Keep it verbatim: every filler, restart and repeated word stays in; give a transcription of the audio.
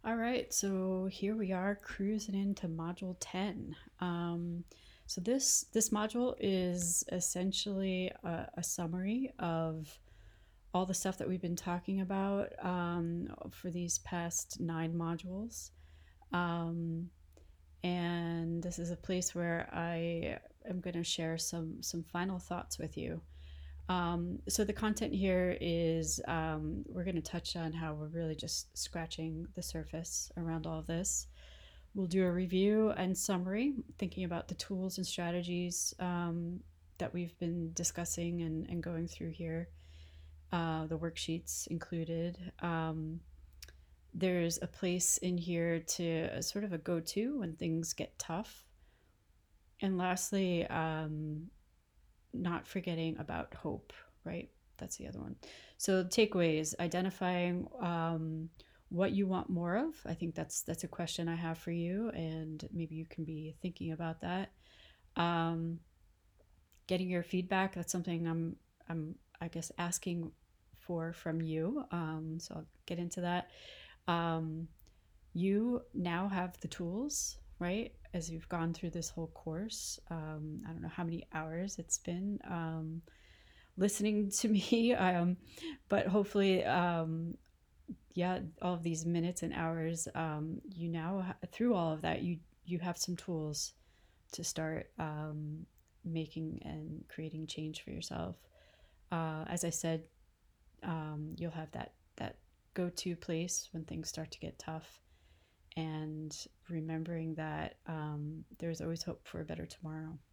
All right, so here we are cruising into module ten. Um, so this this module is essentially a, a summary of all the stuff that we've been talking about um, for these past nine modules. Um, and this is a place where I am going to share some some final thoughts with you. Um, so the content here is um, we're going to touch on how we're really just scratching the surface around all of this. We'll do a review and summary, thinking about the tools and strategies um, that we've been discussing and, and going through here, uh, the worksheets included. Um, there's a place in here to uh, sort of a go to when things get tough. And lastly, um, not forgetting about hope, right? That's the other one. So takeaways, identifying um, what you want more of. I think that's that's a question I have for you, and maybe you can be thinking about that. Um, Getting your feedback. That's something I'm I'm I guess asking for from you. Um, so I'll get into that. Um, you now have the tools, right? As you've gone through this whole course. Um, I don't know how many hours it's been. Um, listening to me. Um, but hopefully, um, yeah, all of these minutes and hours, um, you now through all of that, you you have some tools to start um, making and creating change for yourself. Uh, as I said, um, you'll have that that go to place when things start to get tough, and remembering that um, there's always hope for a better tomorrow.